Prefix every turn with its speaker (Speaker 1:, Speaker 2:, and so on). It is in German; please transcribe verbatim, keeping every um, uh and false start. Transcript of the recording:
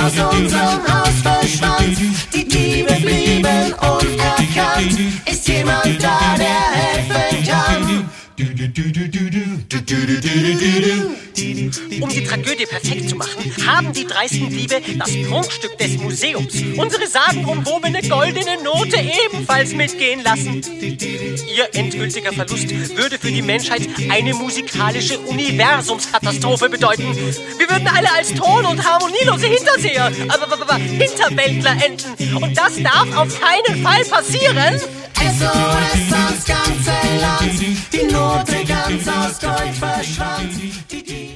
Speaker 1: aus unserem Haus verschwand. Die Diebe blieben unerkannt. Ist jemand da, der helfen kann?
Speaker 2: Um die Tragödie perfekt zu machen, haben die dreisten Diebe das Prunkstück des Museums, unsere sagenumwobene goldene Note, ebenfalls mitgehen lassen. Ihr endgültiger Verlust würde für die Menschheit eine musikalische Universumskatastrophe bedeuten. Wir würden alle als Ton- und harmonielose Hinterseher, aber, aber, aber Hinterwäldler enden. Und das darf auf keinen Fall passieren.
Speaker 1: S O S ans ganze Land, die Note ganz aus Gold verschwand. Die, die